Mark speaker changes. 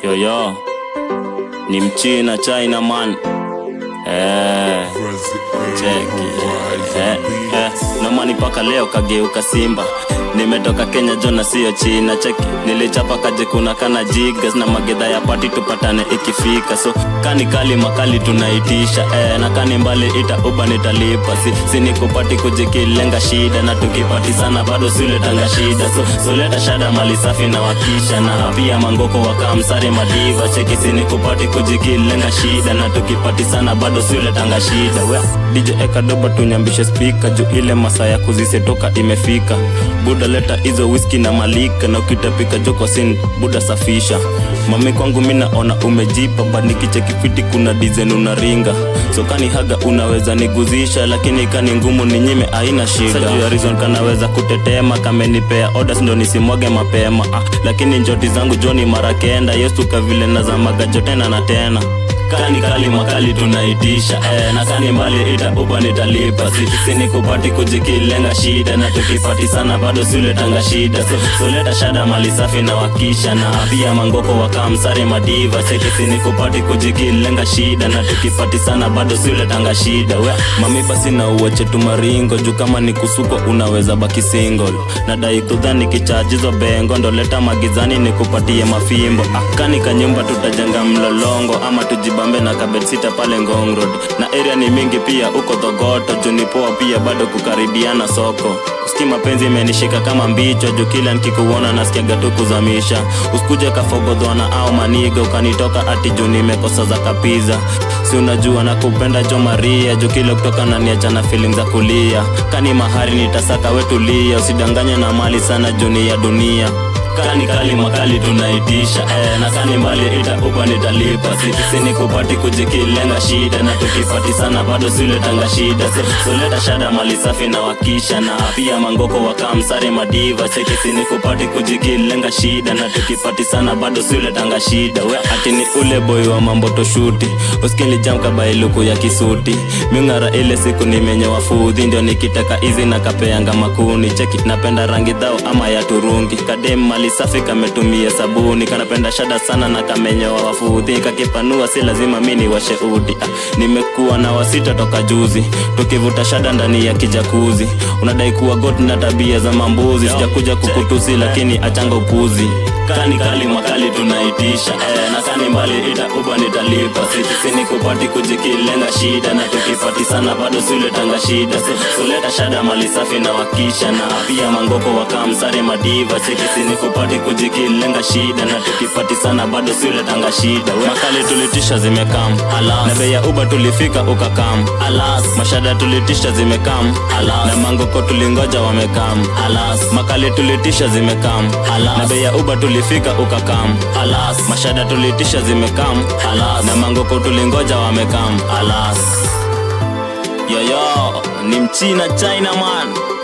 Speaker 1: Yo, ni mchina China man. Cheki. Nomani paka leo kageuka Simba. Nimetoka Kenya Jona siyo China. Cheki, nilichapa kaje kuna kana jigas. Na magedha ya party tupatane ikifika. So, kani kali makali tunaitisha. Na kani mbali ita uba nitalipa. Sini kupati kujikilenga shida. Na tukipati sana bado sule tanga shida. So leta shada mali safi na wakisha. Na pia mangoko wakamsare madiva. Cheki sini kupati kujikilenga shida. Na tukipati sana bado sule tanga shida. DJ eka doba tunyambishe speaker. Juu ile masaa ya kuzisetoka imefika. Buda leta hizo whisky na malika. Na ukitapika joko sin buda safisha. Mami kwangu mina ona umejipa. But nikicheki fiti kuna design unaringa. So kani haga unaweza niguzisha. Lakini kani ngumu ni nyime haina shida. Saju ya reason kanaweza kutetema. Kame nipea orders ndo nisimwage mapema. Lakini njoti zangu joni mara kenda. Yesu kavile na zamaga jotena na tena. Kani kali makali tunaitisha. Na kani mbali ita uba nitalipa. Sini kupati kujikilenga shida. Na tukipati sana bado sule tanga shida. So leta shada mali safi na wakisha. Na pia mangoko wakamsare madiva. Cheki sini kupati kujikilenga shida. Na tukipati sana bado sule tanga shida. Mami basi na uwache tumaringo. Juu kama ni kusuko unaweza baki single. Nadai kudhani kichajizo bengo. Ndo leta magizani ni kupatie mafimbo. Kani kanyumba tutajenga mlolongo. Ama tujibambe na kabetsita pale Ngong Road. Na area ni mingi pia uko Thogoto. Junipoa pia bado kukaribiana soko. Uski mapenzi imenishika kama mbicho. Juu kila nikikuona nasikia gatu kuzamisha. Usikuje kafogodhwana au maniga. Ukanitoka ati juu nimekosa za kapiza. Si unajua na kupenda Jo Maria. Juu kile kutoka na niacha na feelings za kulia. Kani mahari nitasaka wetulia. Usidanganye na mali sana juni ya dunia. Kani kali makali tunaitisha. Na kani mbali ita uba nitalipa. Sini kupati kujikilenga shida. Na tukipati sana bado sule tanga shida. So leta shada mali safi na wakisha. Na pia mangoko wakamsare madiva. Cheki sini kupati kujikilenga shida. Na tukipati sana bado sule tanga shida. Ati ni ule boy wa mambo toshuti. Uskili jamka bailuku ya kisuti. Mingara ile siku nimenye wafudhi. Ndio nikitaka izi na kapeanga makuni. Cheki napenda rangi dhao ama ya turungi. Kadem mali safi kametumia sabuni. Kanapenda shada sana na kamenyoa wafudhi. Kakipanua si lazima mini wa sheudi. Nimekuwa na wasita toka juzi. Tukivuta shada ndani ya kijakuzi. Unadai kuwa god na tabia za mambuzi. Sijakuja kukutusi lakini achanga upuzi. Kani kali makali tunaitisha. Na kani mbali ita uba nitalipa. Sini kupati kujikilenga shida. Na tukipati sana bado sule tanga shida. So leta shada mali safi na wakisha. Na pia mangoko wakamsare madiva. Cheki sini kupati kujikilenga shida. Na tukipati sana bado sule tanga shida. Makali tulitisha zimekam, alas. Na bei ya uba tulifika ukakam, alas. Mashada tulitisha zimekam, alas. Na mangoko tulingoja wamekam, alas. Makali tulitisha zimekam, alas. Na bei ya uba tulifika ukakam, alas. Mashada tulitisha zimekam, alas. Na mangoko tulingoja wamekam, alas. Yo, ni mchina China man.